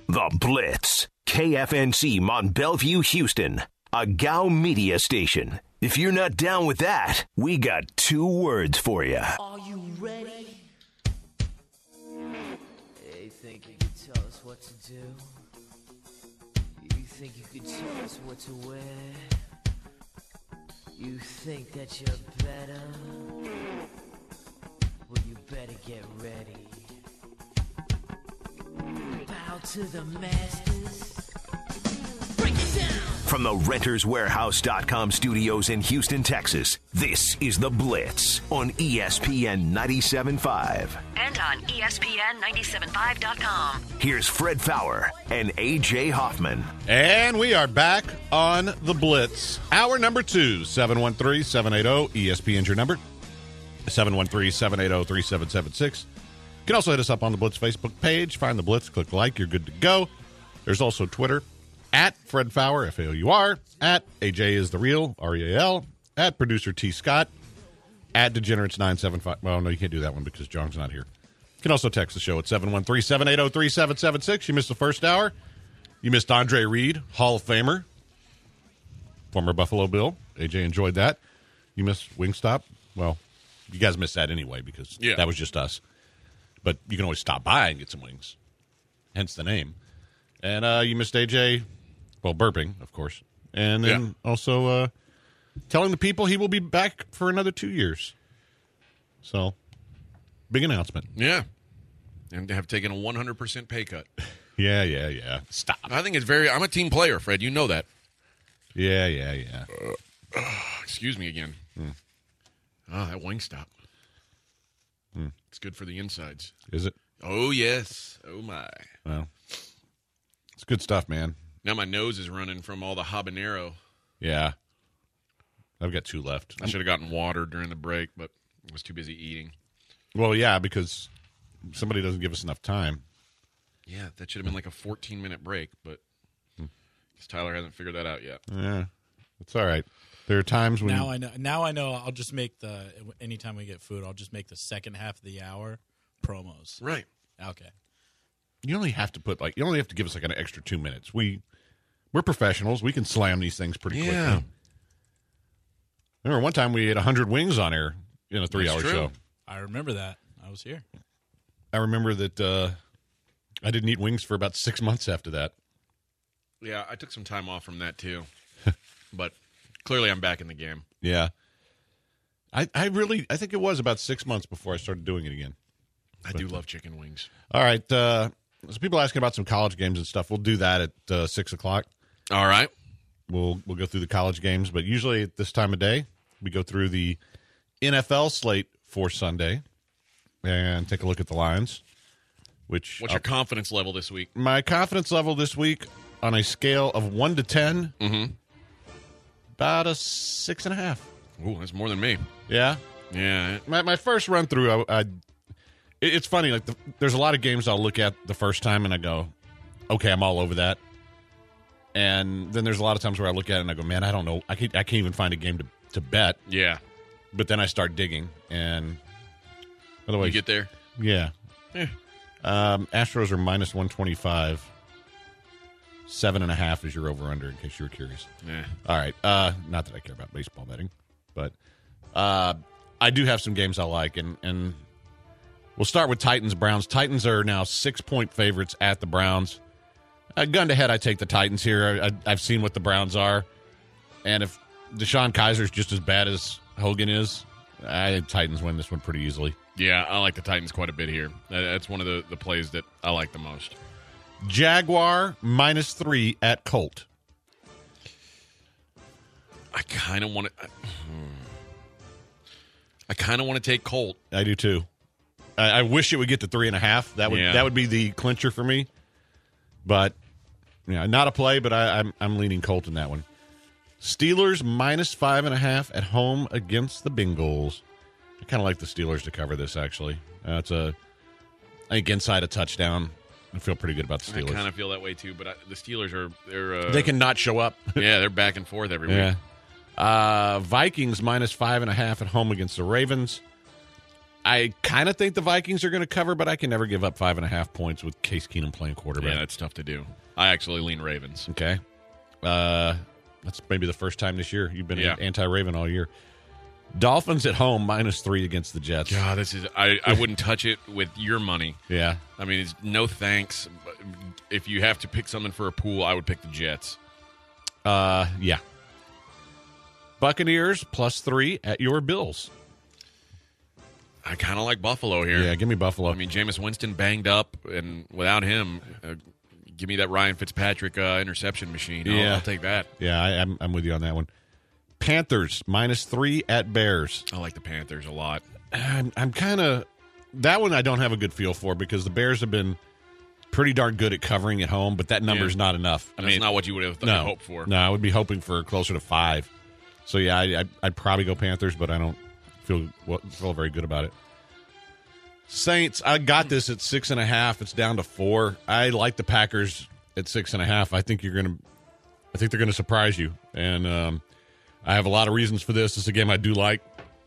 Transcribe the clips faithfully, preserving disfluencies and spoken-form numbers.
The Blitz. K F N C Mont Bellevue, Houston. A G A U media station. If you're not down with that, we got two words for you. Are you ready? Hey, think you can tell us what to do? You think you can tell us what to wear? You think that you're better? Well, you better get ready. Bow to the masters. Break it down! From the Renters Warehouse dot com studios in Houston, Texas, this is The Blitz on E S P N ninety-seven point five. And on E S P N ninety-seven point five dot com. Here's Fred Faour and A J Hoffman. And we are back on The Blitz. Hour number two, seven one three, seven eight zero, E S P N's your number, seven one three, seven eight zero, three seven seven six. You can also hit us up on the Blitz Facebook page. Find The Blitz, click like, you're good to go. There's also Twitter. At Fred Faour, F A O U R, at A J is the real, R E A L, at Producer T. Scott, at Degenerates nine seven five. Well, no, you can't do that one because John's not here. You can also text the show at seven one three, seven eight zero, three seven seven six. You missed the first hour. You missed Andre Reed, Hall of Famer, former Buffalo Bill. A J enjoyed that. You missed Wingstop. Well, you guys missed that anyway because yeah. that was just us. But you can always stop by and get some wings, hence the name. And uh, you missed A J... Well, burping, of course. And then yeah. also uh, telling the people he will be back for another two years. So, big announcement. Yeah. And have taken a one hundred percent pay cut. yeah, yeah, yeah. Stop. I think it's very – I'm a team player, Fred. You know that. Yeah, yeah, yeah. Uh, uh, excuse me again. Mm. Oh, that Wingstop. Mm. It's good for the insides. Is it? Oh, yes. Oh, my. Well, it's good stuff, man. Now my nose is running from all the habanero. Yeah. I've got two left. I should have gotten water during the break, but I was too busy eating. Well, yeah, because somebody doesn't give us enough time. Yeah, that should have been like a fourteen-minute break, but hmm. Tyler hasn't figured that out yet. Yeah, it's all right. There are times when... Now I know. Now I know I'll just make the... Anytime we get food, I'll just make the second half of the hour promos. Right. Okay. You only have to put, like... You only have to give us, like, an extra two minutes. We... We're professionals. We can slam these things pretty yeah. quickly. I remember one time we ate one hundred wings on air in a three-hour show. I remember that. I was here. I remember that uh, I didn't eat wings for about six months after that. Yeah, I took some time off from that, too. But clearly I'm back in the game. Yeah. I, I really, I think it was about six months before I started doing it again. I but, do love chicken wings. All right. Uh, so people asking about some college games and stuff. We'll do that at uh, six o'clock. All right. We'll we'll go through the college games, but usually at this time of day, we go through the N F L slate for Sunday and take a look at the lines. Which What's your uh, confidence level this week? My confidence level this week on a scale of one to ten, mm-hmm. about a six and a half. Ooh, that's more than me. Yeah? Yeah. My my first run through, I, I, it's funny. Like the, there's a lot of games I'll look at the first time and I go, okay, I'm all over that. And then there's a lot of times where I look at it and I go, man, I don't know. I can't, I can't even find a game to, to bet. Yeah. But then I start digging. And otherwise, you get there? Yeah. Eh. Um, Astros are minus one twenty-five. Seven and a half is your over-under, in case you were curious. Yeah. All right. Uh, not that I care about baseball betting. But uh, I do have some games I like. And, and we'll start with Titans-Browns. Titans are now six-point favorites at the Browns. Uh, gun to head, I take the Titans here. I, I've seen what the Browns are. And if Deshaun Kaiser's just as bad as Hogan is, I think Titans win this one pretty easily. Yeah, I like the Titans quite a bit here. That's one of the, the plays that I like the most. Jaguar minus three at Colt. I kind of want to. I, I kind of want to take Colt. I do too. I, I wish it would get to three and a half. That would yeah. that would be the clincher for me. But yeah, not a play. But I, I'm I'm leaning Colt in that one. Steelers minus five and a half at home against the Bengals. I kind of like the Steelers to cover this. Actually, uh, it's a I think inside a touchdown. I feel pretty good about the Steelers. I kind of feel that way too, but I, the Steelers are they're uh, they can not show up. Yeah, they're back and forth every week. Yeah. Uh, Vikings minus five and a half at home against the Ravens. I kind of think the Vikings are going to cover, but I can never give up five and a half points with Case Keenum playing quarterback. Yeah, that's tough to do. I actually lean Ravens. Okay. Uh, that's maybe the first time this year you've been Yeah. anti-Raven all year. Dolphins at home, minus three against the Jets. God, this is I, I wouldn't touch it with your money. Yeah. I mean, it's no thanks. If you have to pick something for a pool, I would pick the Jets. Uh, yeah. Buccaneers plus three at your Bills. I kind of like Buffalo here. Yeah, give me Buffalo. I mean, Jameis Winston banged up, and without him, uh, give me that Ryan Fitzpatrick uh, interception machine. I'll, Yeah. I'll take that. yeah, I, I'm I'm with you on that one. Panthers minus three at Bears. I like the Panthers a lot. I'm, I'm kind of that one. I don't have a good feel for because the Bears have been pretty darn good at covering at home, but that number's Yeah. not enough. I That's mean, not what you would have no, hoped for. No, I would be hoping for closer to five. So yeah, I, I, I'd probably go Panthers, but I don't feel well, feel very good about it. Saints, I got this at six and a half. It's down to four. I like the Packers at six and a half. I think you're gonna, I think they're gonna surprise you, and um, I have a lot of reasons for this. This is a game I do like.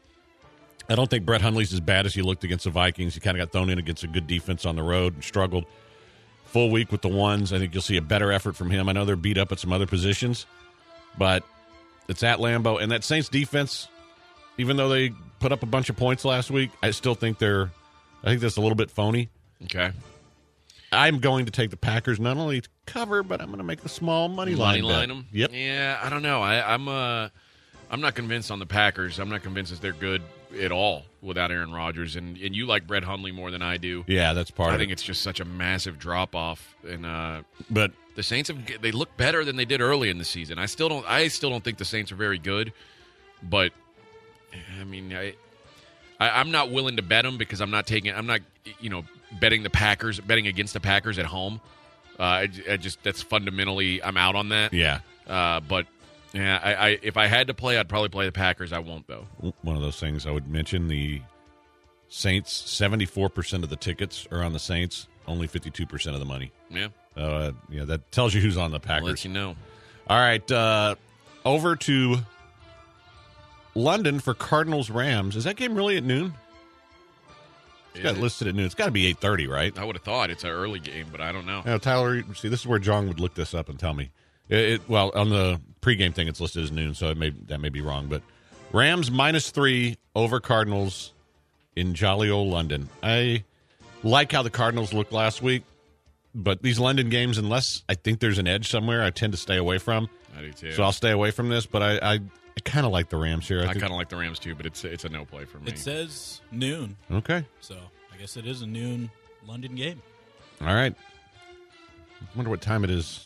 I don't think Brett Hundley's as bad as he looked against the Vikings. He kind of got thrown in against a good defense on the road and struggled. Full week with the ones. I think you'll see a better effort from him. I know they're beat up at some other positions, but it's at Lambeau. And that Saints defense, even though they put up a bunch of points last week, I still think they're, I think that's a little bit phony. Okay. I'm going to take the Packers not only to cover, but I'm going to make the small money line. Money line bet. them? Yep. Yeah, I don't know. I, I'm uh, I'm not convinced on the Packers. I'm not convinced that they're good at all without Aaron Rodgers. And, and you like Brett Hundley more than I do. Yeah, that's part I of think it. it's just such a massive drop off. And uh, But the Saints have they look better than they did early in the season. I still don't. I still don't think the Saints are very good. But I mean, I, I I'm not willing to bet them because I'm not taking. I'm not you know betting the Packers, betting against the Packers at home. Uh, I, I just that's fundamentally I'm out on that. yeah, Uh, but yeah, I, I if I had to play, I'd probably play the Packers. I won't though. one of those things I would mention. The Saints, seventy-four percent of the tickets are on the Saints, only fifty-two percent of the money. Yeah, Uh, yeah, that tells you who's on the I'll Packers. let you know. All right, uh, over to London for Cardinals Rams. Is that game really at noon? It's got Is it? listed at noon. It's got to be eight thirty, right? I would have thought it's an early game, but I don't know. Now, Tyler, see, this is where John would look this up and tell me. It, it well on the pregame thing, it's listed as noon, so it may that may be wrong. But Rams minus three over Cardinals in jolly old London. I like how the Cardinals looked last week, but these London games, unless I think there's an edge somewhere, I tend to stay away from. I do too. So I'll stay away from this, but I I, I kind of like the Rams here. I, I think, kind of like the Rams too, but it's it's a no play for me. It says noon, okay. so I guess it is a noon London game. All right. I wonder what time it is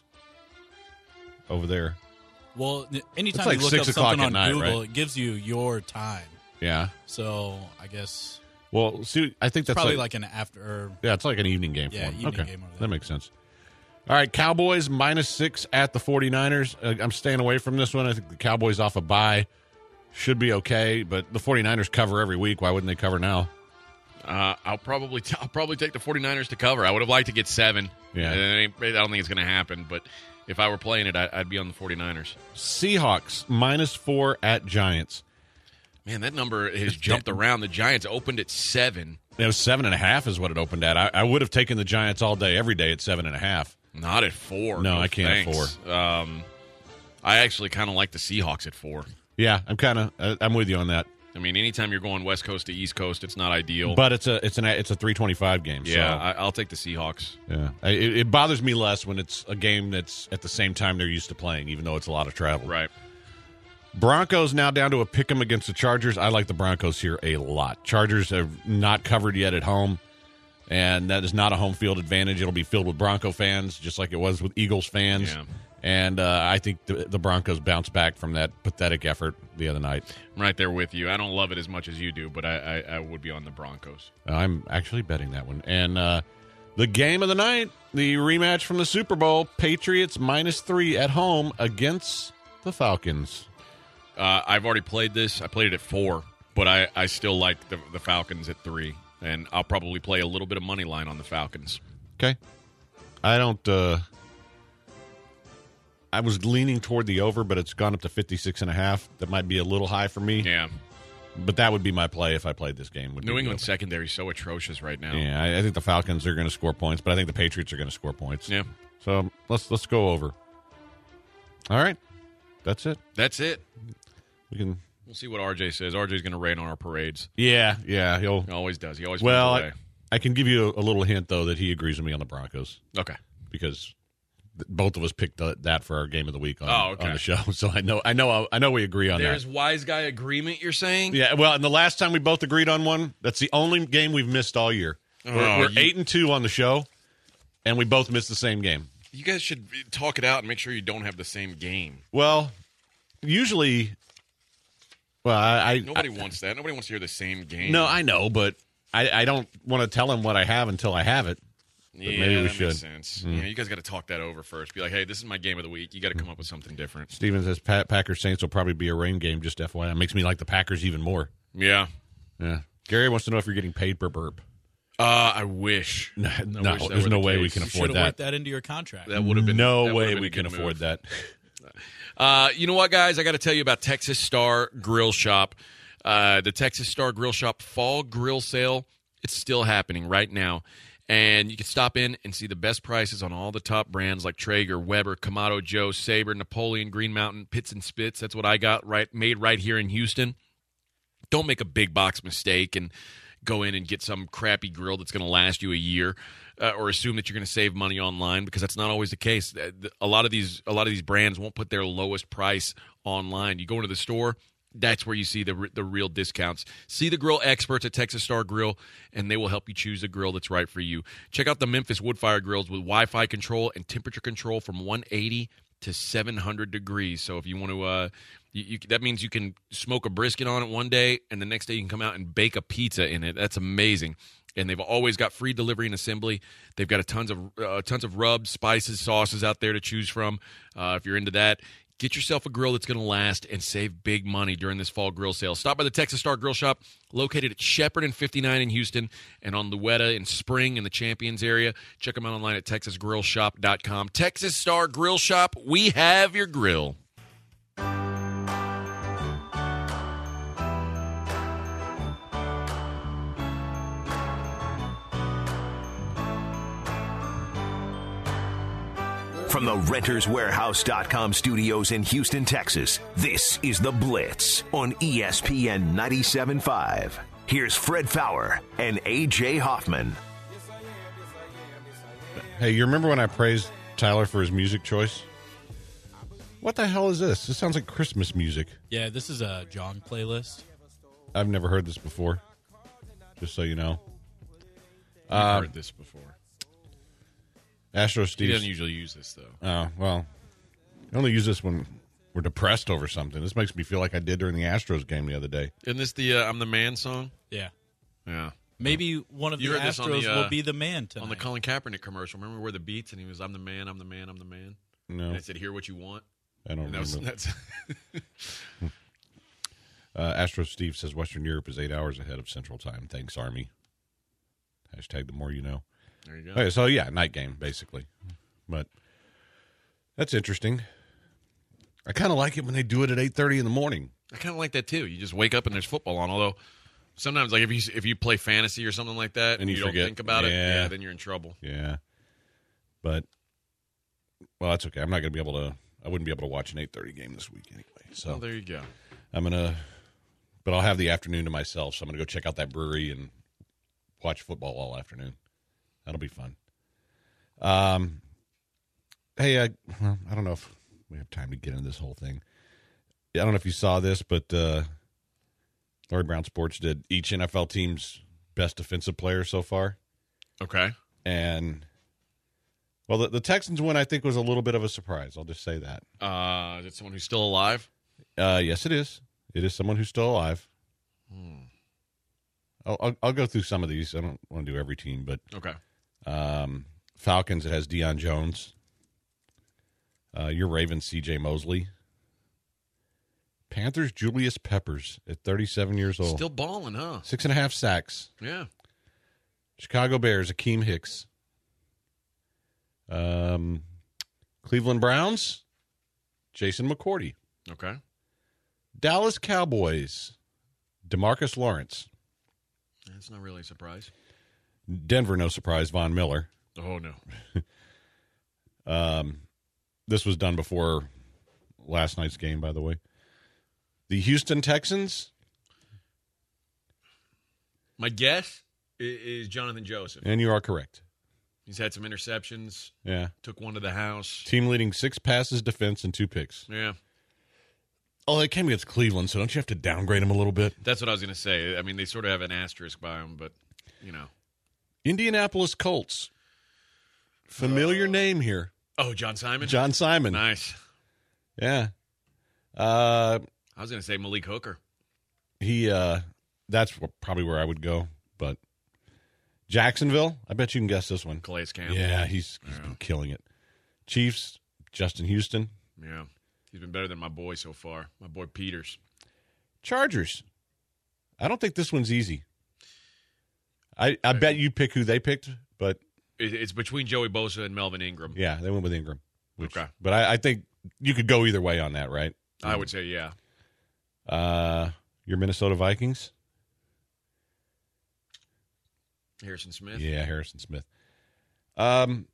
over there. Well, n- anytime like you look six up o'clock something at on night, Google, right? it gives you your time. Yeah. So I guess Well, see, I think it's that's probably like, like, an after. Or, yeah, it's like an evening game for Yeah, them. evening Okay, game over there. that makes sense. All right, Cowboys minus six at the 49ers. Uh, I'm staying away from this one. I think the Cowboys off a bye should be okay, but the 49ers cover every week. Why wouldn't they cover now? Uh, I'll probably t- I'll probably take the 49ers to cover. I would have liked to get seven. Yeah. And it ain't- I don't think it's going to happen, but if I were playing it, I, I'd be on the 49ers. Seahawks minus four at Giants. Man, that number has jumped around. The Giants opened at seven. It was seven and a half is what it opened at. I, I would have taken the Giants all day, every day at seven and a half. Not at four. No, I can't at thanks. Um, I actually kind of like the Seahawks at four. Yeah, I'm kind of uh, I'm with you on that. I mean, anytime you're going West Coast to East Coast, it's not ideal. But it's a it's an it's a three twenty-five game. yeah, so. I, I'll take the Seahawks. Yeah, I- it, it bothers me less when it's a game that's at the same time they're used to playing, even though it's a lot of travel. Right. Broncos now down to a pick 'em against the Chargers. I like the Broncos here a lot. Chargers have not covered yet at home, and that is not a home field advantage. It'll be filled with Bronco fans, just like it was with Eagles fans. Yeah. And uh, I think the, the Broncos bounce back from that pathetic effort the other night. I'm right there with you. I don't love it as much as you do, but I, I, I would be on the Broncos. I'm actually betting that one. And uh, the game of the night, the rematch from the Super Bowl, Patriots minus three at home against the Falcons. Uh, I've already played this. I played it at four, but I, I still like the, the Falcons at three, and I'll probably play a little bit of money line on the Falcons. Okay. I don't uh I was leaning toward the over, but it's gone up to fifty-six and a half. That might be a little high for me. Yeah. But that would be my play if I played this game. Would New be England over. secondary is so atrocious right now. Yeah, I, I think the Falcons are going to score points, but I think the Patriots are going to score points. Yeah. So let's let's go over. All right, that's it. That's it. We can. We'll see what R J says. R J's going to rain on our parades. Yeah, yeah, he'll. He always does. He always Well, finds a way. I, I can give you a, a little hint though that he agrees with me on the Broncos Okay. because th- both of us picked uh, that for our game of the week on, Oh, okay. on the show. So I know, I know, I know we agree on There's that. wise guy agreement, you're saying? Yeah, well, and the last time we both agreed on one, that's the only game we've missed all year. We're, Oh, we're you- eight and two on the show, and we both missed the same game. You guys should talk it out and make sure you don't have the same game. Well, usually, well, I, I Nobody wants that. Nobody wants to hear the same game. no, I know, but I, I don't want to tell him what I have until I have it. yeah, maybe we that should. makes sense. Yeah, you guys got to talk that over first. Be like, hey, this is my game of the week. You got to come up with something different. Steven says Pa- Packers Saints will probably be a rain game. Just F Y I, it makes me like the Packers even more. Yeah. Yeah, Gary wants to know if you're getting paid per burp. Uh, I wish. No, I no, wish that there's were no the way we case. can You afford should have worked that. that into your contract. That would have been No that would've way been a we can good afford move. that. Uh, you know what, guys? I got to tell you about Texas Star Grill Shop. Uh, the Texas Star Grill Shop Fall Grill Sale. It's still happening right now. And you can stop in and see the best prices on all the top brands like Traeger, Weber, Kamado Joe, Sabre, Napoleon, Green Mountain, Pits and Spits. That's what I got right made right here in Houston. Don't make a big box mistake and go in and get some crappy grill that's going to last you a year, uh, or assume that you're going to save money online, because that's not always the case. A lot of these, a lot of these brands won't put their lowest price online. You go into the store, that's where you see the the real discounts. See the grill experts at Texas Star Grill, and they will help you choose a grill that's right for you. Check out the Memphis Woodfire grills with Wi-Fi control and temperature control from one eighty to seven hundred degrees. So if you want to, uh, you, you, that means you can smoke a brisket on it one day, and the next day you can come out and bake a pizza in it. That's amazing. And they've always got free delivery and assembly. They've got a tons of uh, tons of rubs, spices, sauces out there to choose from. Uh, if you're into that, get yourself a grill that's going to last and save big money during this fall grill sale. Stop by the Texas Star Grill Shop, located at Shepherd and fifty-nine in Houston, and on Louetta in Spring in the Champions area. Check them out online at texas grill shop dot com. Texas Star Grill Shop, we have your grill. From the Renters Warehouse dot com studios in Houston, Texas, this is The Blitz on E S P N ninety-seven point five. Here's Fred Fowler and A J Hoffman. Hey, you remember when I praised Tyler for his music choice? What the hell is this? This sounds like Christmas music. Yeah, this is a John playlist. I've never heard this before, just so you know. I've heard this before. Astro He Steve. doesn't usually use this, though. Oh, well, I only use this when we're depressed over something. This makes me feel like I did during the Astros game the other day. Isn't this the uh, I'm the Man song? Yeah. Yeah. Maybe one of You the heard this on Astros the, uh, will be the man tonight. On the Colin Kaepernick commercial. Remember where the beats and he was, I'm the man, I'm the man, I'm the man? No, And it said, hear what you want. I don't And that was, remember. that's Uh, Astro Steve says Western Europe is eight hours ahead of Central Time. Thanks, Army. Hashtag the more you know. There you go. Okay, so yeah, night game, basically. But that's interesting. I kind of like it when they do it at eight thirty in the morning. I kind of like that too. You just wake up and there's football on. Although sometimes, like if you if you play fantasy or something like that, And you don't forget. think about it, Yeah. yeah, then you're in trouble. Yeah. But, well, that's okay. I'm not going to be able to, I wouldn't be able to watch an eight thirty game this week anyway. So Oh, there you go. I'm going to, but I'll have the afternoon to myself. So I'm going to go check out that brewery and watch football all afternoon. That'll be fun. Um, Hey, I, well, I don't know if we have time to get into this whole thing. I don't know if you saw this, but uh, Lord Brown Sports did each N F L team's best defensive player so far. Okay. And, well, the, the Texans win, I think, was a little bit of a surprise. I'll just say that. Uh, is it someone who's still alive? Uh, yes, it is. It is someone who's still alive. Hmm. I'll, I'll, I'll go through some of these. I don't want to do every team, but Okay. um, Falcons, it has Deion Jones. Uh, your Ravens, C J Mosley. Panthers, Julius Peppers at thirty-seven years old. Still balling, huh? Six and a half sacks. Yeah. Chicago Bears, Akeem Hicks. Um, Cleveland Browns, Jason McCourty. Okay. Dallas Cowboys, DeMarcus Lawrence. That's not really a surprise. Denver, no surprise, Von Miller. Oh, no. Um, this was done before last night's game, by the way. The Houston Texans. My guess i- is Jonathan Joseph. And you are correct. He's had some interceptions. Yeah. Took one to the house. Team leading six passes, defense, and two picks. Yeah. Oh, they came against Cleveland, so don't you have to downgrade them a little bit? That's what I was going to say. I mean, they sort of have an asterisk by him, but, you know. Indianapolis Colts. Familiar name here. Oh, John Simon? John Simon. Nice. Yeah. Uh, I was going to say Malik Hooker. he, uh, that's wh- probably where I would go, but Jacksonville, I bet you can guess this one. Calais Campbell. Yeah, he's, he's been killing it. Chiefs, Justin Houston. Yeah. He's been better than my boy so far. My boy Peters. Chargers. I don't think this one's easy. I, I bet you pick who they picked, but It, it's between Joey Bosa and Melvin Ingram. yeah, they went with Ingram. Which, Okay. But I, I think you could go either way on that, right? I would say, yeah. Uh, your Minnesota Vikings? Harrison Smith. Yeah, Harrison Smith. Um,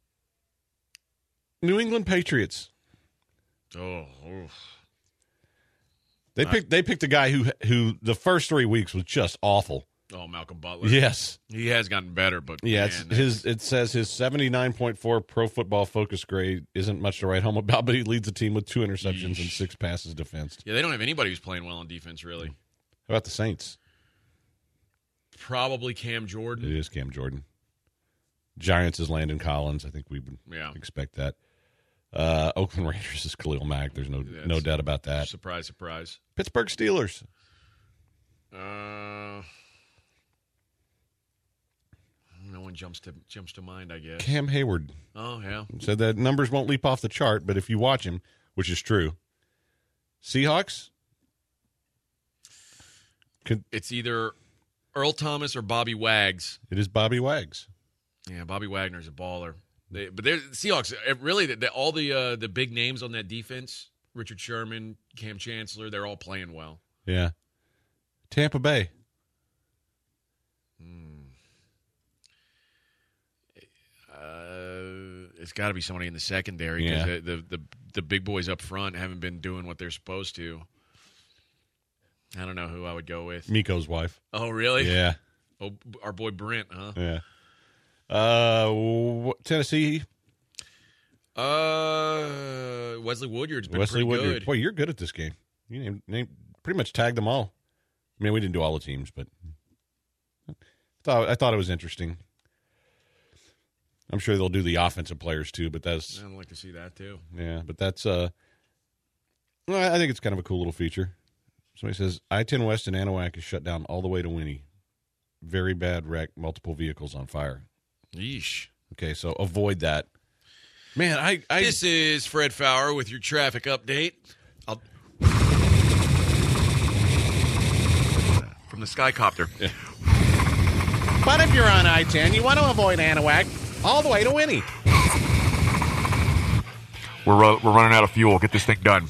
New England Patriots. Oh, oof. They picked they picked a guy who who the first three weeks was just awful. Oh, Malcolm Butler. Yes. He has gotten better, but Yeah, man, it's his it says his seventy-nine point four Pro Football Focus grade isn't much to write home about, but he leads the team with two interceptions and Yeesh. six passes defensed. yeah, they don't have anybody who's playing well on defense, really. How about the Saints? Probably Cam Jordan. It is Cam Jordan. Giants is Landon Collins. I think we would Yeah. expect that. Uh, Oakland Raiders is Khalil Mack. There's no That's- no doubt about that. Surprise, surprise. Pittsburgh Steelers. Uh, no one jumps to jumps to mind, I guess. Cam Hayward Oh, yeah. said that numbers won't leap off the chart, but if you watch him, which is true. Seahawks. Could, It's either Earl Thomas or Bobby Wags. it is Bobby Wags. Yeah, Bobby Wagner's a baller. They, but they're Seahawks. eh, Really, the, the, all the uh, the big names on that defense, Richard Sherman, Cam Chancellor, they're all playing well. Yeah. Tampa Bay. Uh, it's got to be somebody in the secondary because Yeah. the, the the the big boys up front haven't been doing what they're supposed to. I don't know who I would go with. Miko's wife. Oh, really? Yeah. Oh, our boy Brent, huh? Yeah. Uh, wh- Tennessee. Uh, Wesley Woodyard's been Wesley pretty Woodyard. good. Boy, you're good at this game. You named, named, pretty much tagged them all. I mean, we didn't do all the teams, but I thought, I thought it was interesting. I'm sure they'll do the offensive players too, but that's I'd like to see that too. yeah, but that's uh, well, I think it's kind of a cool little feature. Somebody says I ten West in Anahuac is shut down all the way to Winnie. Very bad wreck, multiple vehicles on fire. Yeesh. Okay, so avoid that. Man, I, I This is Fred Fowler with your traffic update. I'll... From the Skycopter. But if you're on I ten, you want to avoid Anahuac all the way to Winnie. We're, uh, we're running out of fuel. Get this thing done.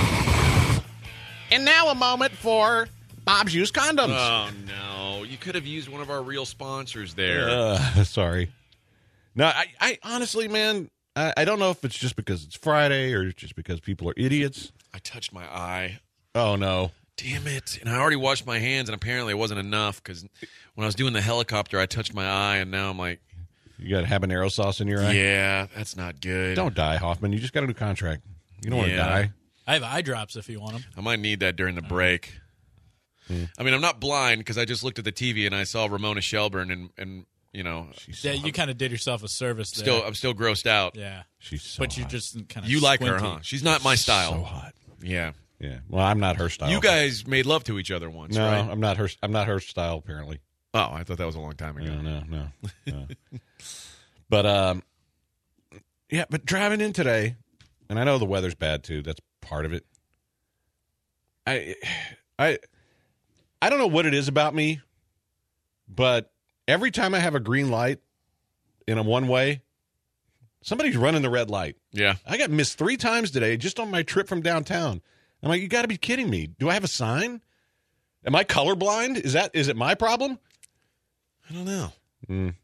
And now a moment for Bob's Used Condoms. Oh, no. You could have used one of our real sponsors there. Uh, sorry. No, I, I honestly, man, I, I don't know if it's just because it's Friday or just because people are idiots. I touched my eye. Oh, no. Damn it. And I already washed my hands, and apparently it wasn't enough because when I was doing the helicopter, I touched my eye, and now I'm like, You got habanero sauce in your eye? yeah, that's not good. Don't die, Hoffman. You just got a new contract. You don't want to Yeah. die. I have eye drops if you want them. I might need that during the break. I mean, I'm not blind because I just looked at the T V and I saw Ramona Shelburne, and, and you know, She's Yeah, so, you kind of did yourself a service there. still I'm still grossed out. yeah. she's so But you hot. just kind of You like her, huh? She's not my style. So hot. Yeah. Yeah. Well, I'm not her style. You guys made love to each other once, No, right? I'm not her. I'm not her style. Apparently. Oh, I thought that was a long time ago. No, no, no. no. But um, yeah. But driving in today, and I know the weather's bad too. That's part of it. I, I, I don't know what it is about me, but every time I have a green light in a one way, somebody's running the red light. Yeah. I got missed three times today just on my trip from downtown. I'm like, you got to be kidding me. Do I have a sign? Am I colorblind? Is that is it my problem? I don't know. Mm.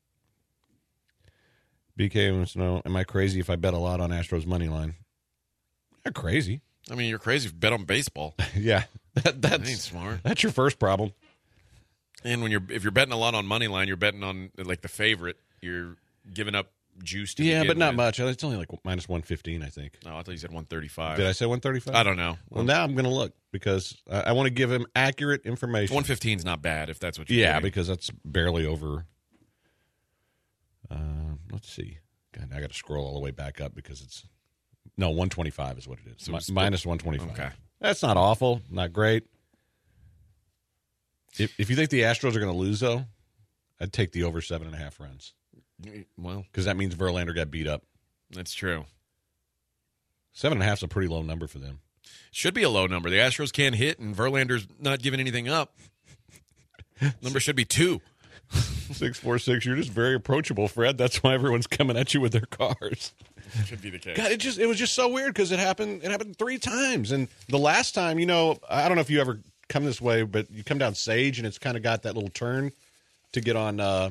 B K wants to know, am I crazy if I bet a lot on Astros money line? Not crazy. I mean, you're crazy if you bet on baseball. Yeah, that, That that's ain't smart. That's your first problem. And when you're if you're betting a lot on money line, you're betting on like the favorite. You're giving up juice to Yeah, begin but not with. much. It's only like minus one fifteen, I think. No, I thought you said one thirty-five. Did I say one thirty-five? I don't know. Well, now I'm going to look because I, I want to give him accurate information. one fifteen is not bad if that's what you're Yeah, getting. because that's barely over. Uh, let's see. God, I got to scroll all the way back up because it's no one twenty-five is what it is. So Mi- it's- minus one twenty-five. Okay. That's not awful. Not great. If if you think the Astros are going to lose, though, I'd take the over seven and a half runs Well, because that means Verlander got beat up. that's true. Seven and a half is a pretty low number for them. Should be a low number. The Astros can't hit, and Verlander's not giving anything up. Number should be two. Six four six. You're just very approachable, Fred. That's why everyone's coming at you with their cars. Should be the case. God, it just it was just so weird because it happened. It happened three times, and the last time, you know, I don't know if you ever come this way, but you come down Sage, and it's kind of got that little turn to get on. Uh,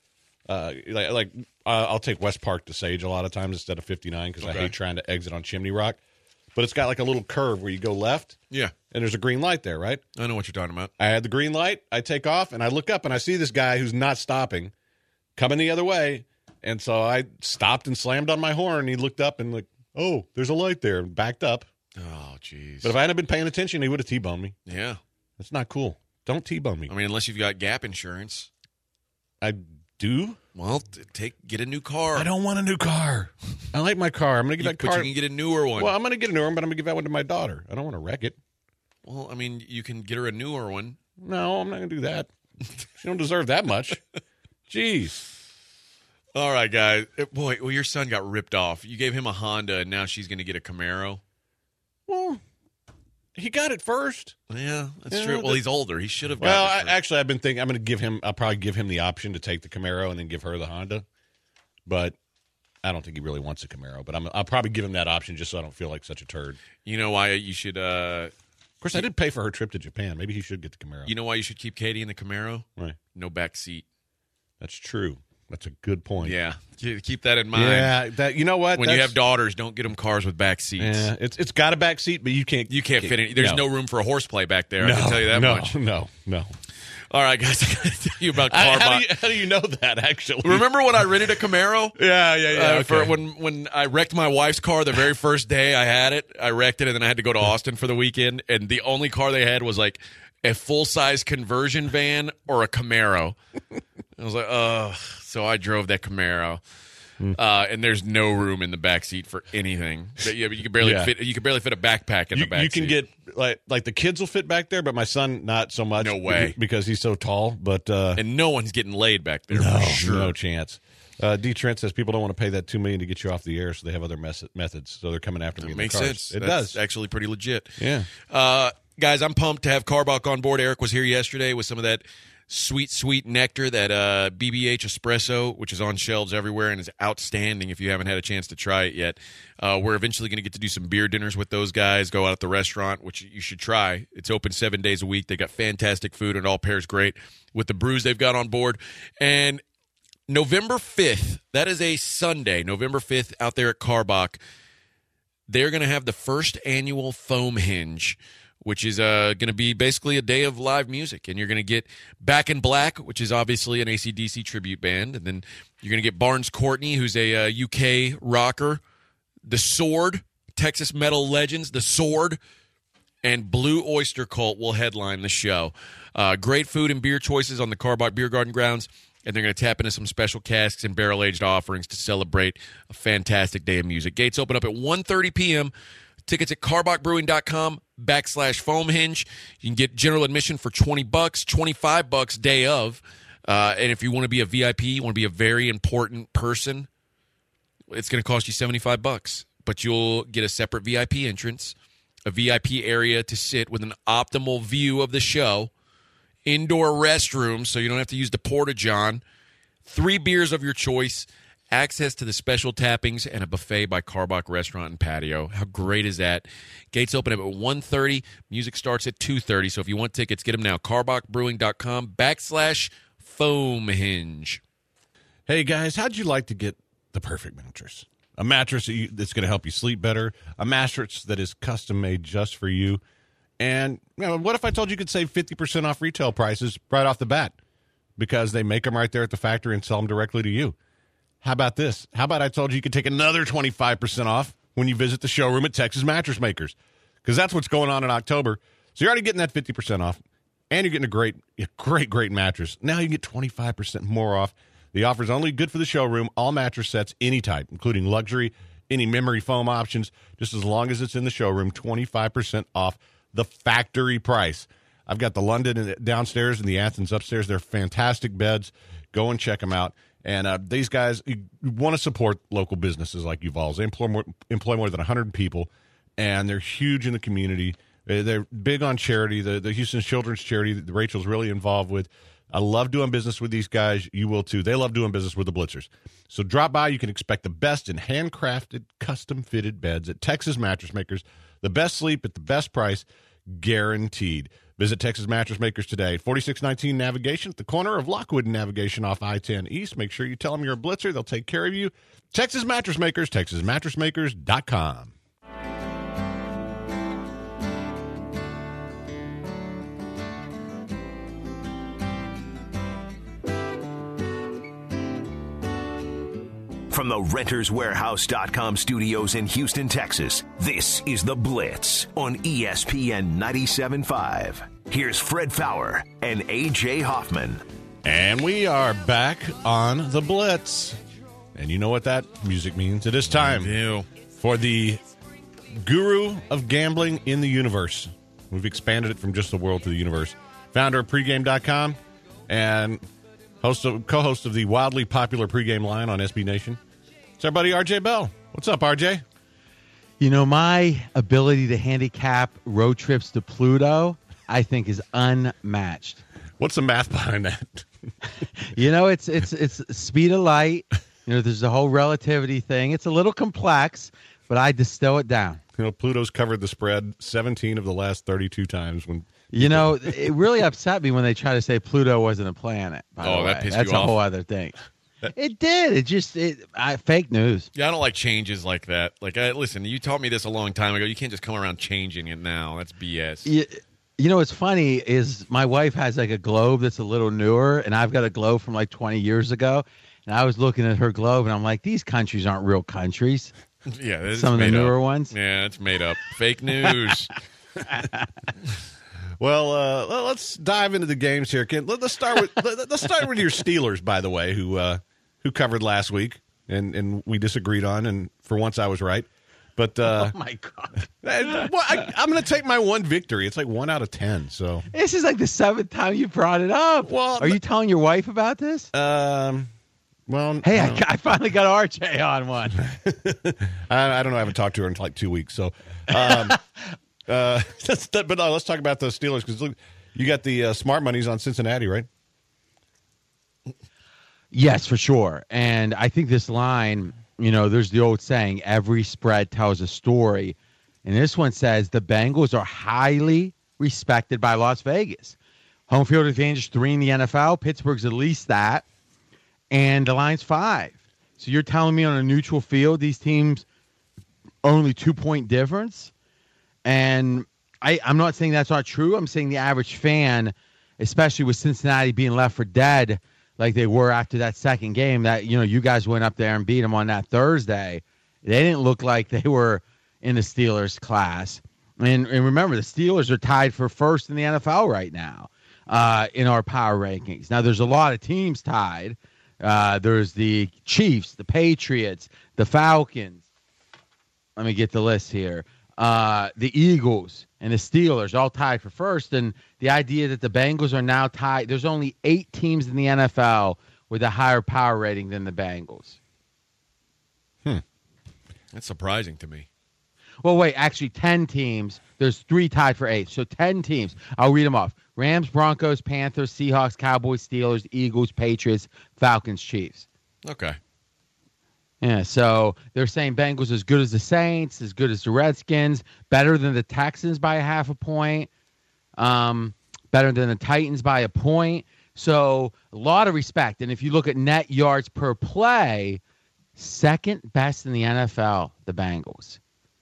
uh, like, like uh, I'll take West Park to Sage a lot of times instead of fifty-nine because Okay. I hate trying to exit on Chimney Rock. But it's got like a little curve where you go left, Yeah, and there's a green light there, right? I know what you're talking about. I had the green light. I take off, and I look up, and I see this guy who's not stopping, coming the other way. And so I stopped and slammed on my horn. And he looked up and like, oh, there's a light there, and backed up. Oh, jeez. But if I hadn't been paying attention, he would have T-boned me. Yeah. That's not cool. Don't T-bone me. I mean, unless you've got Gap insurance. I do. Well, t- take get a new car. I don't want a new car. I like my car. I'm going to You, get that but car. you can get a newer one. Well, I'm going to get a new one, but I'm going to give that one to my daughter. I don't want to wreck it. Well, I mean, you can get her a newer one. No, I'm not going to do that. She don't deserve that much. Jeez. All right, guys. Uh, Boy, well, your son got ripped off. You gave him a Honda, and now she's going to get a Camaro. Well, he got it first. Yeah, that's Yeah, true. Well, that- he's older. He should have Well, gotten I, it first. actually, I've been thinking I'm going to give him. I'll probably give him the option to take the Camaro and then give her the Honda. But I don't think he really wants a Camaro. But I'm, I'll probably give him that option just so I don't feel like such a turd. You know why you should uh, Of course, I did pay for her trip to Japan. Maybe he should get the Camaro. you know why you should keep Katie in the Camaro? Right. No back seat. That's true. That's a good point. Yeah. Keep keep that in mind. Yeah. That you know what? When you That's- have daughters, don't get them cars with back seats. Yeah, it's it's got a back seat, but you can't. You can't fit it. There's no. room for a horseplay back there. I can tell you that no, much. No, no, All right, guys. I got to tell you about I- car how, buy. do you, how do you know that? Actually, Remember when I rented a Camaro? Yeah, yeah, yeah. Uh, for okay. when when I wrecked my wife's car the very first day I had it, I wrecked it, and then I had to go to Austin for the weekend. And the only car they had was like a full size conversion van or a Camaro. I was like, oh, so I drove that Camaro, uh, and there's no room in the back seat for anything. But, yeah, but you could barely Yeah. fit. You could barely fit a backpack in you, the back. you can seat. get like like the kids will fit back there, but my son not so much. No way. because he's so tall. But uh, and no one's getting laid back there. no, for sure. no chance. Uh, D. Trent says people don't want to pay that two million to get you off the air, so they have other mes- methods. So they're coming after me. It in makes their cars. sense. It That's does. actually pretty legit. Yeah. Uh, guys, I'm pumped to have Carbach on board. Eric was here yesterday with some of that sweet, sweet nectar, that uh, B B H espresso, which is on shelves everywhere and is outstanding if you haven't had a chance to try it yet. Uh, we're eventually going to get to do some beer dinners with those guys, go out at the restaurant, which you should try. It's open seven days a week. They got fantastic food, and it all pairs great with the brews they've got on board. And November fifth, that is a Sunday, November fifth, out there at Carbach, they're going to have the first annual Foam Hinge, which is uh, going to be basically a day of live music. And you're going to get Back in Black, which is obviously an A C D C tribute band. And then you're going to get Barnes Courtney, who's a uh, U K rocker. The Sword, Texas metal legends, The Sword, and Blue Oyster Cult will headline the show. Uh, great food and beer choices on the Carbach Beer Garden grounds. And they're going to tap into some special casks and barrel-aged offerings to celebrate a fantastic day of music. Gates open up at one thirty p.m. Tickets at carbachbrewing.com backslash foam hinge. You can get general admission for twenty bucks, twenty-five bucks day of. Uh, and if you want to be a V I P, you want to be a very important person, it's going to cost you seventy-five bucks. But you'll get a separate V I P entrance, a V I P area to sit with an optimal view of the show, indoor restrooms so you don't have to use the Porta-John, three beers of your choice, access to the special tappings, and a buffet by Carbach Restaurant and Patio. How great is that? Gates open up at one thirty. Music starts at two thirty. So if you want tickets, get them now. carbachbrewing.com backslash foam hinge. Hey, guys, how'd you like to get the perfect mattress? A mattress that you, that's going to help you sleep better, a mattress that is custom-made just for you. And you know, what if I told you you could save fifty percent off retail prices right off the bat? Because they make them right there at the factory and sell them directly to you. How about this? How about I told you you could take another twenty-five percent off when you visit the showroom at Texas Mattress Makers? Because that's what's going on in October. So you're already getting that fifty percent off, and you're getting a great, a great, great mattress. Now you can get twenty-five percent more off. The offer is only good for the showroom, all mattress sets, any type, including luxury, any memory foam options, just as long as it's in the showroom, twenty-five percent off the factory price. I've got the London downstairs and the Athens upstairs. They're fantastic beds. Go and check them out. And uh, these guys, you want to support local businesses like Uval's. They employ more, employ more than one hundred people, and they're huge in the community. They're big on charity. The, the Houston Children's Charity that Rachel's really involved with. I love doing business with these guys. You will too. They love doing business with the Blitzers. So drop by. You can expect the best in handcrafted, custom-fitted beds at Texas Mattress Makers. The best sleep at the best price, guaranteed. Visit Texas Mattress Makers today. forty-six nineteen Navigation at the corner of Lockwood and Navigation off I ten East. Make sure you tell them you're a Blitzer. They'll take care of you. Texas Mattress Makers, texas mattress makers dot com. From the renters warehouse dot com studios in Houston, Texas, this is The Blitz on E S P N ninety-seven point five. Here's Fred Faour and A J Hoffman. And we are back on The Blitz. And you know what that music means. It is time Ew. for the guru of gambling in the universe. We've expanded it from just the world to the universe. Founder of pregame dot com and host of, co-host of the wildly popular Pregame Line on S B Nation. It's our buddy R J Bell. What's up, R J? You know, my ability to handicap road trips to Pluto, I think, is unmatched. What's the math behind that? You know, it's it's it's speed of light. You know, there's the whole relativity thing. It's a little complex, but I distill it down. You know, Pluto's covered the spread seventeen of the last thirty-two times. When You know, it really upset me when they tried to say Pluto wasn't a planet. By Oh, the that way. pissed That's you a off? whole other thing. It did. It just it I, fake news. Yeah, I don't like changes like that. Like, I, listen, you taught me this a long time ago. You can't just come around changing it now. That's B S. You, you know what's funny is my wife has like a globe that's a little newer, and I've got a globe from like twenty years ago. And I was looking at her globe, and I'm like, these countries aren't real countries. Yeah, it's Some of the made newer up. ones. Yeah, it's made up. Fake news. Well, uh, let's dive into the games here. Ken, let's start with let's start with your Steelers, by the way, who uh, who covered last week, and, and we disagreed on, and for once I was right. But uh, Oh my God. I, well, I, I'm going to take my one victory. It's like one out of ten. So, This is like the seventh time you brought it up. Well, Are you telling your wife about this? um, well, Hey, I, no. I finally got R J on one. I, I don't know. I haven't talked to her in like two weeks. So, um, uh, that's, that, but no, let's talk about the Steelers because you got the uh, smart monies on Cincinnati, right? Yes, for sure. And I think this line, you know, there's the old saying, every spread tells a story. And this one says the Bengals are highly respected by Las Vegas. Home field advantage three in the N F L. Pittsburgh's at least that. And the line's five. So you're telling me on a neutral field, these teams are only two-point difference? And I, I'm not saying that's not true. I'm saying the average fan, especially with Cincinnati being left for dead like they were after that second game, that, you know, you guys went up there and beat them on that Thursday. They didn't look like they were in the Steelers class. And, and remember, the Steelers are tied for first in the N F L right now uh, in our power rankings. Now, there's a lot of teams tied. Uh, there's the Chiefs, the Patriots, the Falcons. Let me get the list here. Uh, the Eagles and the Steelers all tied for first. And the idea that the Bengals are now tied, there's only eight teams in the N F L with a higher power rating than the Bengals. That's surprising to me. Well, wait, actually ten teams. There's three tied for eighth. So ten teams. I'll read them off. Rams, Broncos, Panthers, Seahawks, Cowboys, Steelers, Eagles, Patriots, Falcons, Chiefs. Okay. Yeah, so they're saying Bengals as good as the Saints, as good as the Redskins, better than the Texans by a half a point, um, better than the Titans by a point. So a lot of respect. And if you look at net yards per play, second best in the N F L, the Bengals.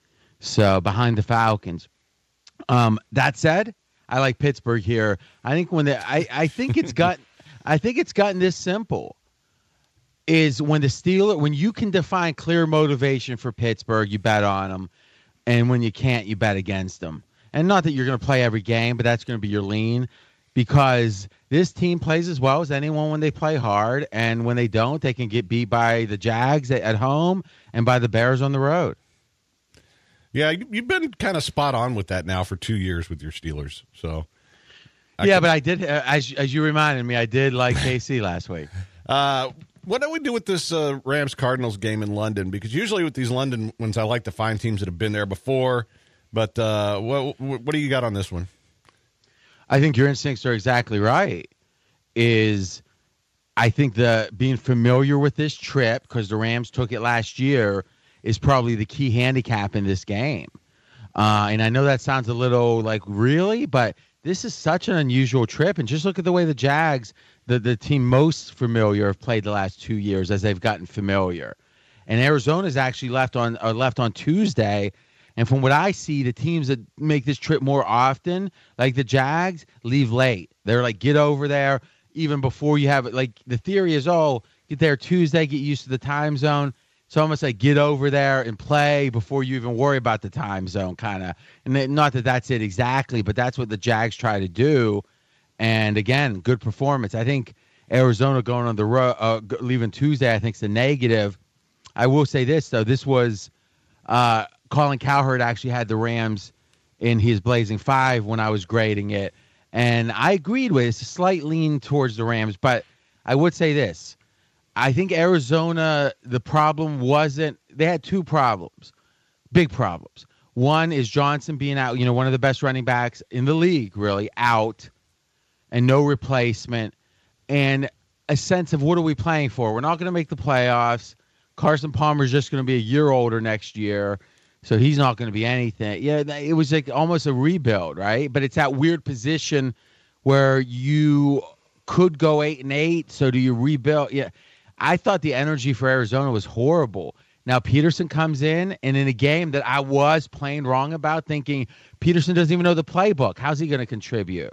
So behind the Falcons. Um, that said, I like Pittsburgh here. I think when they, I, I think it's got, I think it's gotten this simple. Is when the Steelers, when you can define clear motivation for Pittsburgh, you bet on them, and when you can't, you bet against them. And not that you're going to play every game, but that's going to be your lean, because this team plays as well as anyone when they play hard, and when they don't, they can get beat by the Jags at home and by the Bears on the road. Yeah, you've been kind of spot on with that now for two years with your Steelers. So, I yeah, can... but I did, uh, as as you reminded me, I did like K C last week. Uh, what do we do with this uh, Rams-Cardinals game in London? Because usually with these London ones, I like to find teams that have been there before. But uh, what what do you got on this one? I think your instincts are exactly right. Is I think the being familiar with this trip, because the Rams took it last year, is probably the key handicap in this game. Uh, and I know that sounds a little like, really? But this is such an unusual trip. And just look at the way the Jags, the, the team most familiar, have played the last two years as they've gotten familiar. And Arizona's actually left on uh, left on Tuesday. And from what I see, the teams that make this trip more often, like the Jags, leave late. They're like, get over there even before you have it. Like the theory is, oh, get there Tuesday, get used to the time zone. It's almost like get over there and play before you even worry about the time zone, kind of. And they, not that that's it exactly, but that's what the Jags try to do. And again, good performance. I think Arizona going on the road, uh, leaving Tuesday, I think is a negative. I will say this though: this was uh, Colin Cowherd actually had the Rams in his Blazing Five when I was grading it, and I agreed with it. It's a slight lean towards the Rams, but I would say this. I think Arizona, the problem wasn't – they had two problems, big problems. One is Johnson being out, you know, one of the best running backs in the league, really, out, and no replacement, and a sense of what are we playing for? We're not going to make the playoffs. Carson Palmer's just going to be a year older next year, so he's not going to be anything. Yeah, it was like almost a rebuild, right? But it's that weird position where you could go eight and eight, so do you rebuild? Yeah. I thought the energy for Arizona was horrible. Now Peterson comes in, and in a game that I was playing wrong about, thinking Peterson doesn't even know the playbook. How's he going to contribute?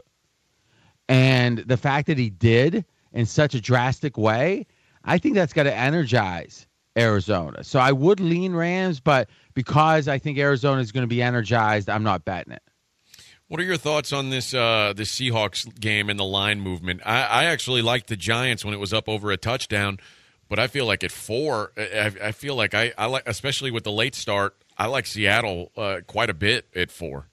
And the fact that he did in such a drastic way, I think that's got to energize Arizona. So I would lean Rams, but because I think Arizona is going to be energized, I'm not betting it. What are your thoughts on this uh, the Seahawks game and the line movement? I, I actually liked the Giants when it was up over a touchdown, but I feel like at four, I, I feel like I, I like, especially with the late start, I like Seattle uh, quite a bit at four.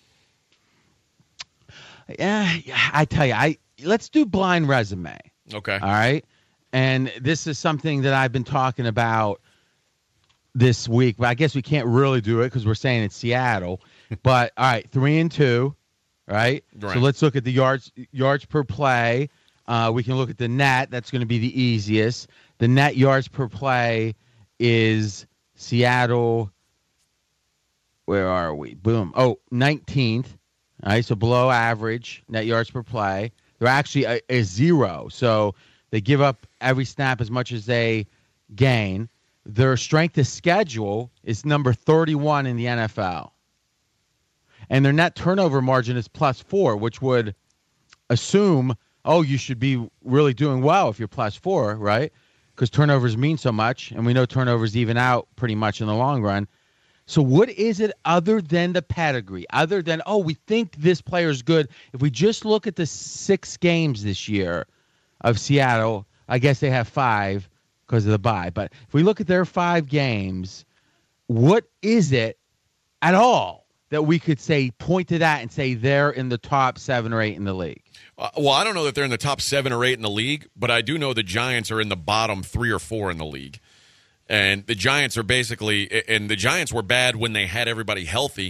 Yeah, I tell you, I let's do blind resume. Okay. All right, and this is something that I've been talking about this week, but I guess we can't really do it because we're saying it's Seattle. But all right, three and two, right? right? So let's look at the yards yards per play. Uh, we can look at the net. That's going to be the easiest. The net yards per play is Seattle. Where are we? Boom. Oh, nineteenth. All right, so below average net yards per play. They're actually a, a zero, so they give up every snap as much as they gain. Their strength of schedule is number thirty-one in the N F L. And their net turnover margin is plus four, which would assume, oh, you should be really doing well if you're plus four, right? Because turnovers mean so much, and we know turnovers even out pretty much in the long run. So what is it other than the pedigree, other than, oh, we think this player's good? If we just look at the six games this year of Seattle, I guess they have five because of the bye. But if we look at their five games, what is it at all that we could say, point to that and say they're in the top seven or eight in the league? Uh, well, I don't know that they're in the top seven or eight in the league, but I do know the Giants are in the bottom three or four in the league. And the Giants are basically – and the Giants were bad when they had everybody healthy.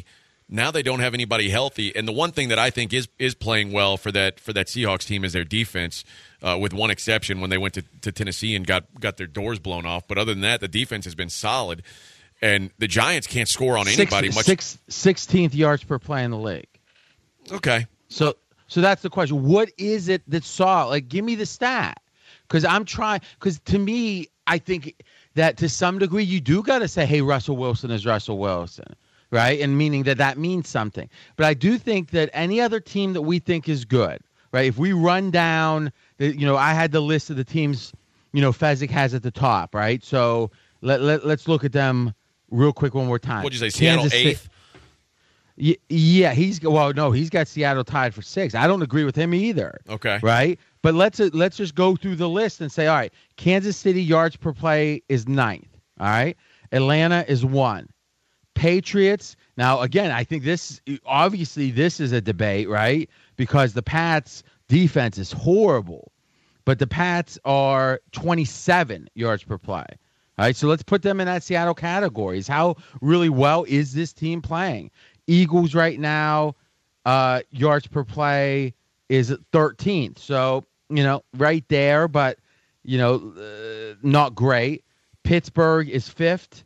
Now they don't have anybody healthy, and the one thing that I think is is playing well for that for that Seahawks team is their defense, uh, with one exception when they went to, to Tennessee and got got their doors blown off. But other than that, the defense has been solid, and the Giants can't score on anybody. Six, much six, sixteenth yards per play in the league. Okay, so so that's the question. What is it that saw? Like, give me the stat, because I'm trying. Because to me, I think that to some degree you do got to say, hey, Russell Wilson is Russell Wilson. Right, and meaning that that means something. But I do think that any other team that we think is good, right? If we run down, the, you know, I had the list of the teams, you know, Fezzik has at the top, right? So let, let let's look at them real quick one more time. What'd you say, Seattle eighth? Yeah, yeah, he's well, no, he's got Seattle tied for six. I don't agree with him either. Okay, right? But let's uh, let's just go through the list and say, all right, Kansas City yards per play is ninth. All right, Atlanta is one. Patriots. Now, again, I think this, obviously, this is a debate, right? Because the Pats' defense is horrible, but the Pats are twenty-seven yards per play. All right, so let's put them in that Seattle category. Is how really well is this team playing? Eagles right now, uh, yards per play is thirteenth. So, you know, right there, but, you know, uh, not great. Pittsburgh is fifth,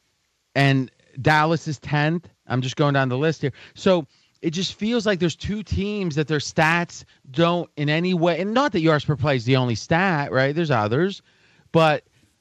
and Dallas is tenth. I'm just going down the list here. So it just feels like there's two teams that their stats don't in any way, and not that yards per play is the only stat, right? There's others, but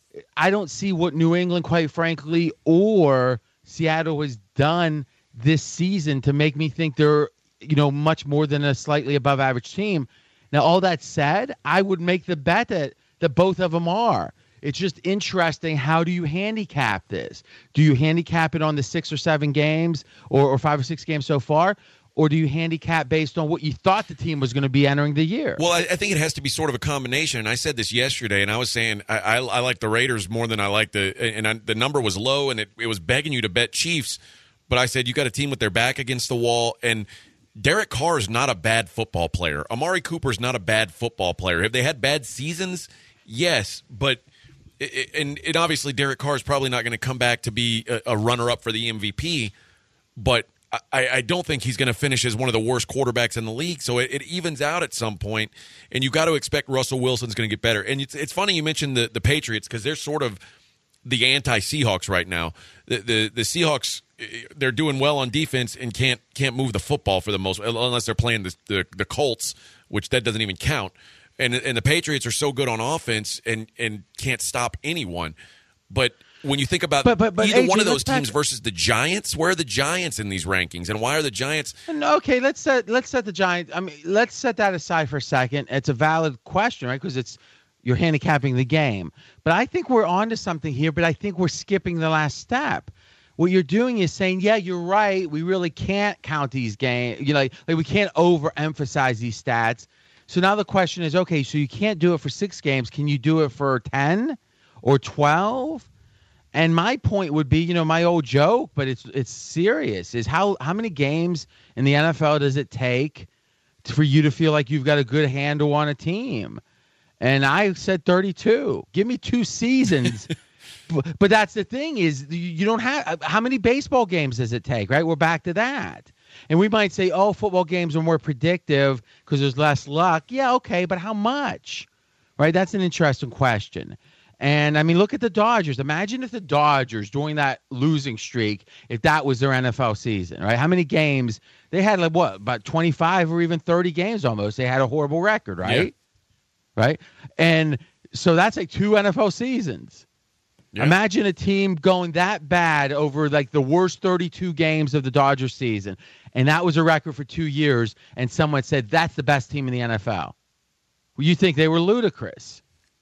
I don't see what New England, quite frankly, or Seattle has done this season to make me think they're, you know, much more than a slightly above average team. Now, all that said, I would make the bet that, that both of them are. It's just interesting. How do you handicap this? Do you handicap it on the six or seven games or, or five or six games so far? Or do you handicap based on what you thought the team was going to be entering the year? Well, I, I think it has to be sort of a combination. And I said this yesterday, and I was saying I, I, I like the Raiders more than I like the – and I, the number was low, and it, it was begging you to bet Chiefs. But I said you got a team with their back against the wall, and Derek Carr is not a bad football player. Amari Cooper is not a bad football player. Have they had bad seasons? Yes, but – and it obviously Derek Carr is probably not going to come back to be a, a runner-up for the M V P, but I, I don't think he's going to finish as one of the worst quarterbacks in the league. So it, it evens out at some point, and you got to expect Russell Wilson's going to get better. And it's, it's funny you mentioned the, the Patriots because they're sort of the anti-Seahawks right now. The, the the Seahawks, they're doing well on defense and can't can't move the football for the most, unless they're playing the the, the Colts, which that doesn't even count. And and the Patriots are so good on offense and, and can't stop anyone. But when you think about but, but, but, either A J, one of those back- teams versus the Giants, where are the Giants in these rankings? And why are the Giants? Okay, let's set let's set the Giants. I mean, let's set that aside for a second. It's a valid question, right? Because it's you're handicapping the game. But I think we're onto something here. But I think we're skipping the last step. What you're doing is saying, yeah, you're right. We really can't count these games. You know, like, like we can't overemphasize these stats. So now the question is, okay, so you can't do it for six games. Can you do it for ten or twelve? And my point would be, you know, my old joke, but it's it's serious, is how, how many games in the N F L does it take to, for you to feel like you've got a good handle on a team? And I said thirty-two. Give me two seasons. but, but that's the thing is you don't have – how many baseball games does it take, right? We're back to that. And we might say, oh, football games are more predictive because there's less luck. Yeah, okay, but how much? Right? That's an interesting question. And, I mean, look at the Dodgers. Imagine if the Dodgers, during that losing streak, if that was their N F L season, right? How many games? They had, like, what, about twenty-five or even thirty games almost. They had a horrible record, right? Yeah. Right? And so that's like two N F L seasons. Yeah. Imagine a team going that bad over, like, the worst thirty-two games of the Dodgers season. And that was a record for two years, and someone said that's the best team in the N F L. Well, you think they were ludicrous.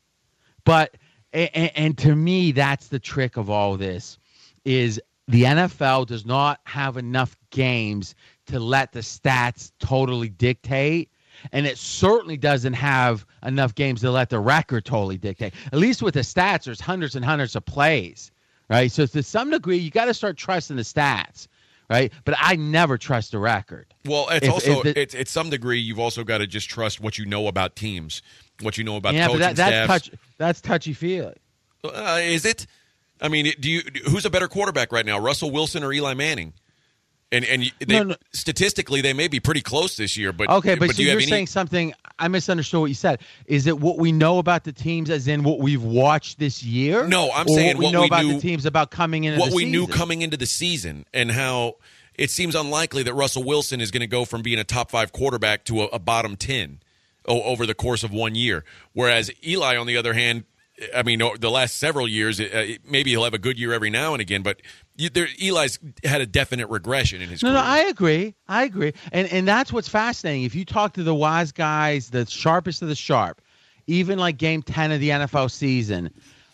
But and, and to me, that's the trick of all this, is the N F L does not have enough games to let the stats totally dictate, and it certainly doesn't have enough games to let the record totally dictate. At least with the stats, there's hundreds and hundreds of plays, right? So to some degree, you got to start trusting the stats. Right, but I never trust the record. Well, it's if, also if it, it's at some degree you've also got to just trust what you know about teams, what you know about yeah, coaching but that, that's staffs. touch, that's touchy feely. Uh, is it? I mean, do you? Who's a better quarterback right now, Russell Wilson or Eli Manning? And and they, No, no. statistically, they may be pretty close this year. But Okay, but, but so do you you're have any? saying something. I misunderstood what you said. Is it what we know about the teams, as in what we've watched this year? No, I'm or saying what we what know we about knew- the teams about coming into what the we knew season. coming into the season, and how it seems unlikely that Russell Wilson is going to go from being a top five quarterback to a, a bottom ten o- over the course of one year. Whereas Eli, on the other hand, I mean, o- the last several years, uh, maybe he'll have a good year every now and again, but you, there, Eli's had a definite regression in his No, career. no, I agree. I agree. And and that's what's fascinating. If you talk to the wise guys, the sharpest of the sharp, even like game ten of the N F L season,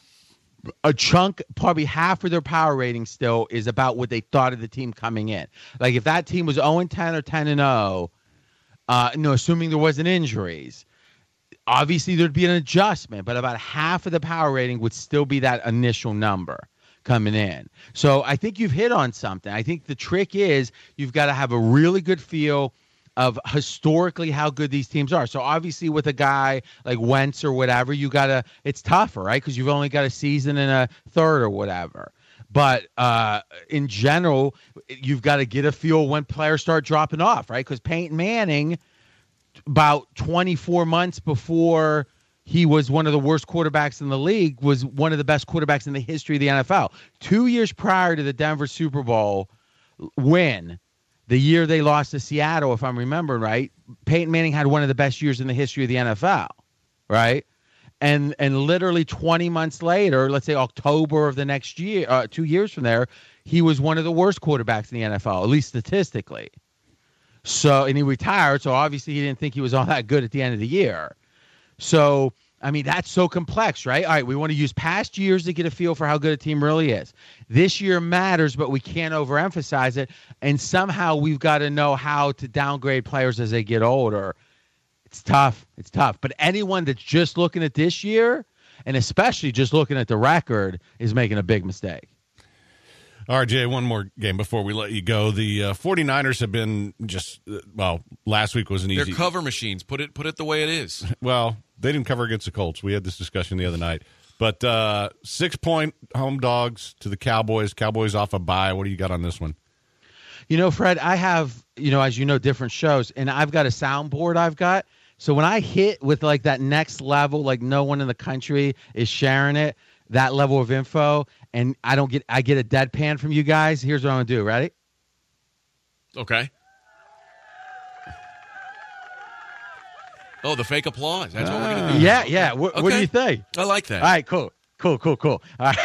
a chunk, probably half of their power rating still is about what they thought of the team coming in. Like if that team was oh and ten or ten and oh, uh, no, assuming there wasn't injuries, obviously there'd be an adjustment, but about half of the power rating would still be that initial number coming in. So I think you've hit on something. I think the trick is you've got to have a really good feel of historically how good these teams are. So obviously with a guy like Wentz or whatever, you got to, it's tougher, right? Because you've only got a season and a third or whatever. But uh, in general, you've got to get a feel when players start dropping off, right? Because Peyton Manning, about twenty-four months before he was one of the worst quarterbacks in the league, was one of the best quarterbacks in the history of the N F L. Two years prior to the Denver Super Bowl win, the year they lost to Seattle, if I'm remembering right, Peyton Manning had one of the best years in the history of the N F L, right? And and literally twenty months later, let's say October of the next year, uh, two years from there, he was one of the worst quarterbacks in the N F L, at least statistically. So, and he retired, so obviously he didn't think he was all that good at the end of the year. So, I mean, that's so complex, right? All right, we want to use past years to get a feel for how good a team really is. This year matters, but we can't overemphasize it. And somehow we've got to know how to downgrade players as they get older. It's tough. It's tough. But anyone that's just looking at this year, and especially just looking at the record, is making a big mistake. R J, one more game before we let you go. The uh, 49ers have been just, uh, well, last week was an They're easy. cover machines. Put it put it the way it is. Well, they didn't cover against the Colts. We had this discussion the other night. But uh, six-point home dogs to the Cowboys. Cowboys off a bye. What do you got on this one? You know, Fred, I have, you know, as you know, different shows, and I've got a soundboard I've got. So when I hit with like that next level, like no one in the country is sharing it, that level of info, and I don't get, I get a deadpan from you guys. Here's what I'm gonna do. Ready? Okay. Oh, the fake applause. That's what we're going to do. Yeah, yeah. What, what do Okay. you think? I like that. All right, cool, cool, cool, cool. All right.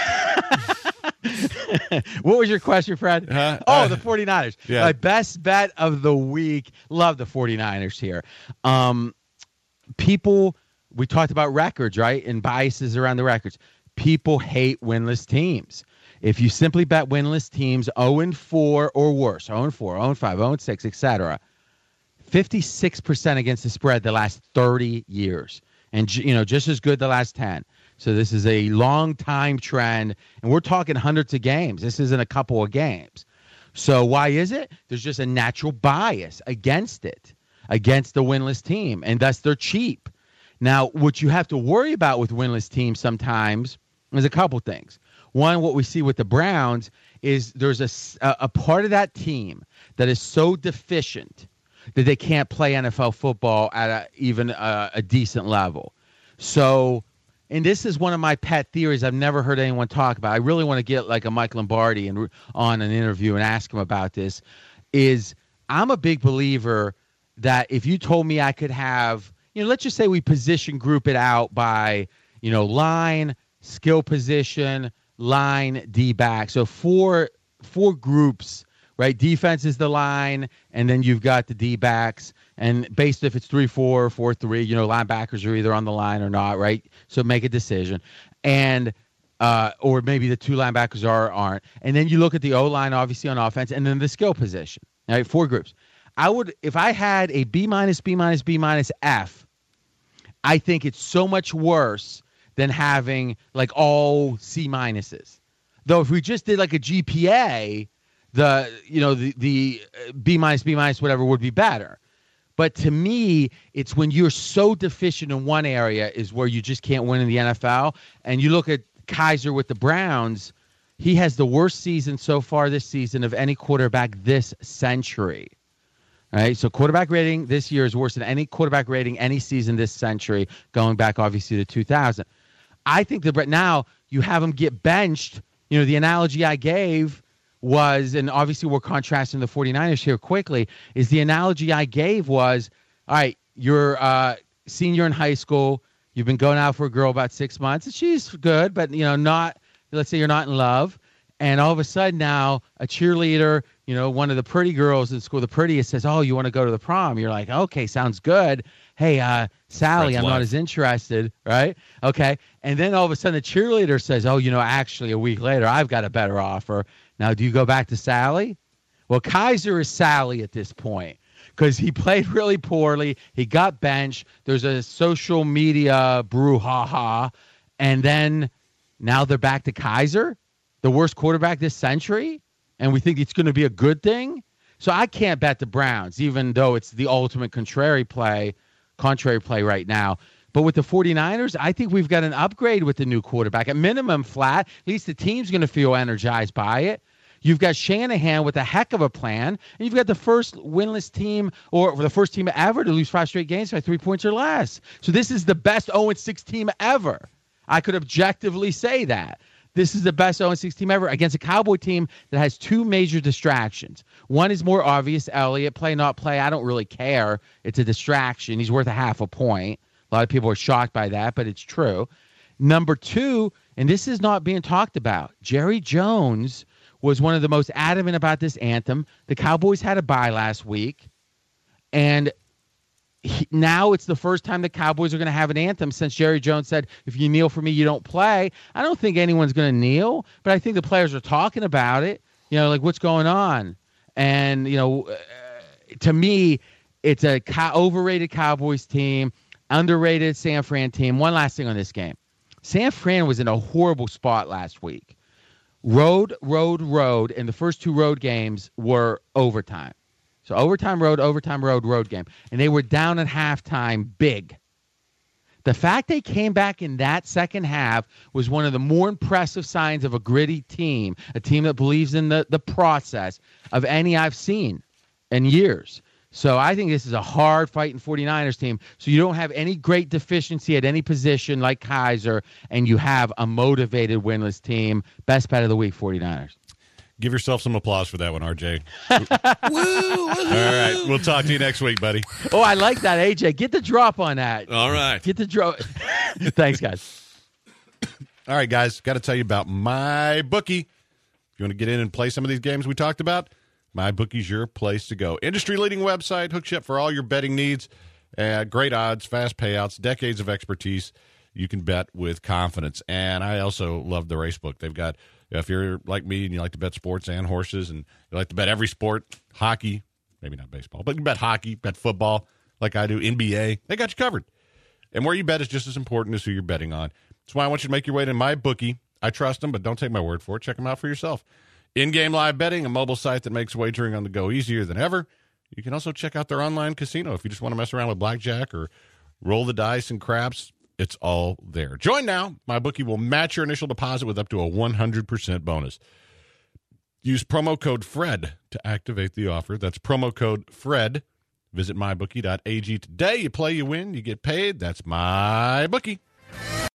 What was your question, Fred? Uh, oh, uh, the 49ers. yeah. My best bet of the week. Love the 49ers here. Um, people, we talked about records, right? And biases around the records. People hate winless teams. If you simply bet winless teams oh and four or worse, oh and four, oh and five, oh and six, et cetera, fifty-six percent against the spread the last thirty years. And, you know, just as good the last ten. So this is a long time trend, and we're talking hundreds of games. This isn't a couple of games. So why is it? There's just a natural bias against it, against the winless team, and thus they're cheap. Now, what you have to worry about with winless teams sometimes is a couple things. One, what we see with the Browns is there's a, a part of that team that is so deficient that they can't play N F L football at a, even a, a decent level. So, and this is one of my pet theories I've never heard anyone talk about. I really want to get like a Mike Lombardi and on an interview and ask him about this, is I'm a big believer that if you told me I could have, you know, let's just say we position group it out by, you know, line, skill position, line, D-back. So four four groups, right? Defense is the line, and then you've got the D-backs. And based if it's three four, four three, you know, linebackers are either on the line or not, right? So make a decision. And uh, or maybe the two linebackers are aren't. And then you look at the O-line, obviously, on offense, and then the skill position. All right, four groups. I would, if I had a B minus, B minus, B minus, F, I think it's so much worse than having like all C minuses. Though if we just did like a G P A, the you know the the B minus, B minus, whatever would be better. But to me, it's when you're so deficient in one area is where you just can't win in the N F L. And you look at Kaiser with the Browns, He has the worst season so far this season of any quarterback this century. All right, so quarterback rating this year is worse than any quarterback rating any season this century, going back obviously to two thousand. I think that right now you have him get benched. You know, the analogy I gave was, and obviously we're contrasting the 49ers here quickly, is the analogy I gave was, all right, you're a senior in high school, you've been going out for a girl about six months, and she's good, but, you know, not, let's say you're not in love, and all of a sudden now a cheerleader, you know, one of the pretty girls in school, the prettiest, says, oh, you want to go to the prom? You're like, okay, sounds good. Hey, uh, Sally, Fred's I'm not life. as interested, right? Okay. And then all of a sudden the cheerleader says, oh, you know, actually a week later, I've got a better offer. Now, do you go back to Sally? Well, Kaiser is Sally at this point because he played really poorly. He got benched. There's a social media brouhaha. And then now they're back to Kaiser, the worst quarterback this century. And we think it's going to be a good thing. So I can't bet the Browns, even though it's the ultimate contrary play, contrary play right now. But with the 49ers, I think we've got an upgrade with the new quarterback. At minimum, flat. At least the team's going to feel energized by it. You've got Shanahan with a heck of a plan. And you've got the first winless team, or the first team ever to lose five straight games by three points or less. So this is the best oh and six team ever. I could objectively say that. This is the best oh and six team ever against a Cowboy team that has two major distractions. One is more obvious, Elliott. Play, not play, I don't really care. It's a distraction. He's worth a half a point. A lot of people are shocked by that, but it's true. Number two, and this is not being talked about, Jerry Jones was one of the most adamant about this anthem. The Cowboys had a bye last week, and he, now it's the first time the Cowboys are going to have an anthem since Jerry Jones said, if you kneel for me, you don't play. I don't think anyone's going to kneel, but I think the players are talking about it. You know, like, what's going on? And, you know, uh, to me, it's a co- overrated Cowboys team, underrated San Fran team. One last thing on this game. San Fran was in a horrible spot last week. Road, road, road, and the first two road games were overtime. So overtime road, overtime road, road game. And they were down at halftime big. The fact they came back in that second half was one of the more impressive signs of a gritty team, a team that believes in the, the process of any I've seen in years. So I think this is a hard fighting 49ers team. So you don't have any great deficiency at any position like Kaiser, and you have a motivated winless team. Best bet of the week, 49ers. Give yourself some applause for that one, R J. Woo, woo, All right. We'll talk to you next week, buddy. Oh, I like that, A J. Get the drop on that. All right. Get the drop. Thanks, guys. All right, guys. Got to tell you about MyBookie. If you want to get in and play some of these games we talked about, MyBookie's your place to go. Industry-leading website, hooks you up for all your betting needs. Uh, great odds, fast payouts, decades of expertise. You can bet with confidence. And I also love the Racebook. They've got, if you're like me and you like to bet sports and horses and you like to bet every sport, hockey, maybe not baseball, but you can bet hockey, bet football like I do, N B A, they got you covered. And where you bet is just as important as who you're betting on. That's why I want you to make your way to MyBookie. I trust them, but don't take my word for it. Check them out for yourself. In-game live betting, a mobile site that makes wagering on the go easier than ever. You can also check out their online casino if you just want to mess around with blackjack or roll the dice and craps. It's all there. Join now. MyBookie will match your initial deposit with up to a one hundred percent bonus. Use promo code FRED to activate the offer. That's promo code FRED. Visit my bookie dot a g today. You play, you win, you get paid. That's MyBookie.